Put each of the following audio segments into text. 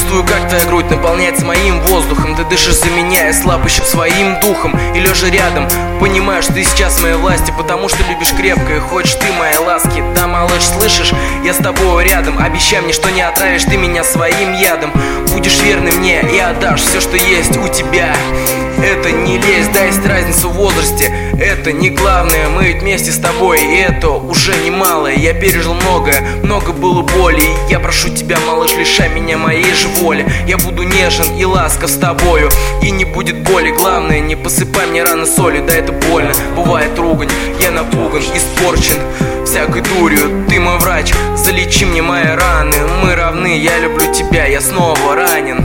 Чувствую, как твоя грудь наполняется моим воздухом. Ты дышишь за меня, я слаб еще своим духом. И лежа рядом, понимаю, что ты сейчас в моей власти, потому что любишь крепко и хочешь ты моей ласки. Да, малыш, слышишь, я с тобой рядом. Обещай мне, что не отравишь ты меня своим ядом. Будешь верный мне и отдашь все, что есть у тебя. Это не лезь, да, есть разница в возрасте. Это не главное, мы ведь вместе с тобой, и это уже немало. Я пережил многое, много было боли. И я прошу тебя, малыш, лишай меня моей же воли. Я буду нежен и ласков с тобою, и не будет боли. Главное, не посыпай мне раны солью, да это больно. Бывает ругань, я напуган, испорчен всякой дурью. Ты мой врач, залечи мне мои раны. Мы равны, я люблю тебя, я снова ранен.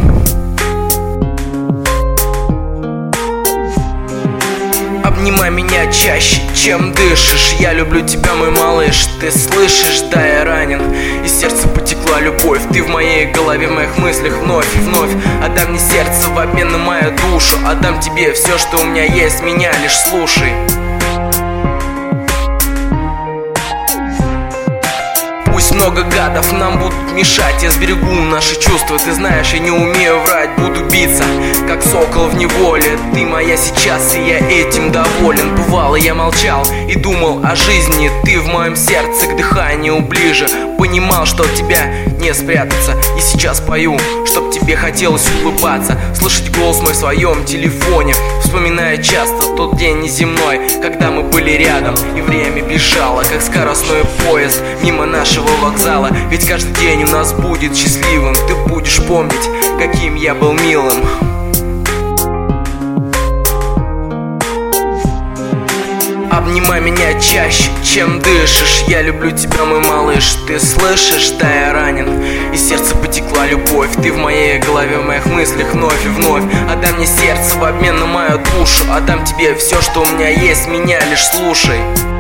Обнимай меня чаще, чем дышишь. Я люблю тебя, мой малыш, ты слышишь? Да, я ранен, и сердце потекла любовь. Ты в моей голове, в моих мыслях вновь и вновь. Отдам мне сердце в обмен на мою душу. Отдам тебе все, что у меня есть, меня лишь слушай. Пусть много гадов нам будут мешать, я сберегу наши чувства. Ты знаешь, я не умею врать, буду биться, как сокол в неволе. Ты моя сейчас, и я этим доволен. Бывало, я молчал и думал о жизни. Ты в моем сердце, к дыханию ближе. Понимал, что от тебя не спрятаться. И сейчас пою, чтоб тебе хотелось улыбаться, слышать голос мой в своем телефоне, вспоминая часто тот день неземной, когда мы были рядом, и время бежало, как скоростной поезд мимо нашего вокзала. Ведь каждый день у нас будет счастливым. Ты будешь помнить, каким я был милым. Обнимай меня чаще, чем дышишь. Я люблю тебя, мой малыш, ты слышишь? Да, я ранен, и сердце потекла любовь. Ты в моей голове, в моих мыслях вновь и вновь. Отдай мне сердце в обмен на мою душу. Отдам тебе все, что у меня есть, меня лишь слушай.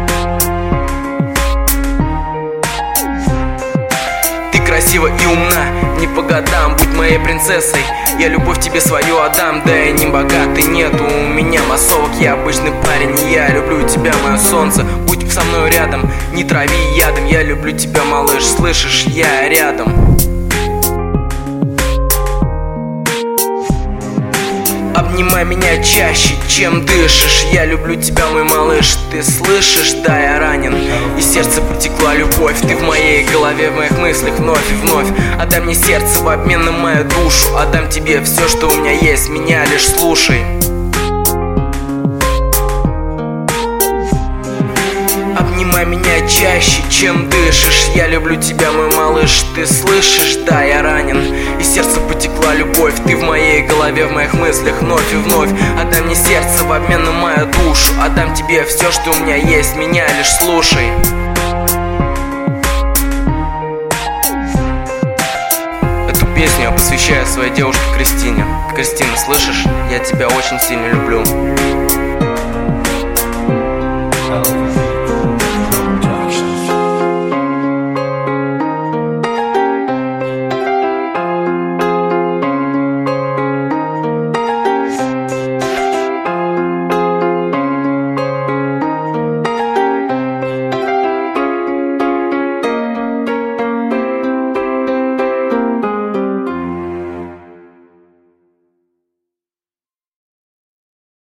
Красива и умна, не по годам, будь моей принцессой. Я любовь тебе свою отдам, да я не богатый, нету у меня массовок. Я обычный парень, и я люблю тебя, мое солнце. Будь со мной рядом, не трави ядом. Я люблю тебя, малыш, слышишь, я рядом. Обнимай меня чаще, чем дышишь. Я люблю тебя, мой малыш, ты слышишь? Да, я ранен, и сердце потекла любовь. Ты в моей голове, в моих мыслях вновь и вновь. Отдай мне сердце в обмен на мою душу. Отдам тебе все, что у меня есть, меня лишь слушай. Обнимай меня чаще, чем дышишь. Я люблю тебя, мой малыш, ты слышишь? Да, я ранен, и сердце потекла любовь. Ты в моей голове, в моих мыслях вновь и вновь. Отдай мне сердце в обмен на мою душу. Отдам тебе все, что у меня есть, меня лишь слушай. Эту песню я посвящаю своей девушке Кристине. Кристина, слышишь? Я тебя очень сильно люблю.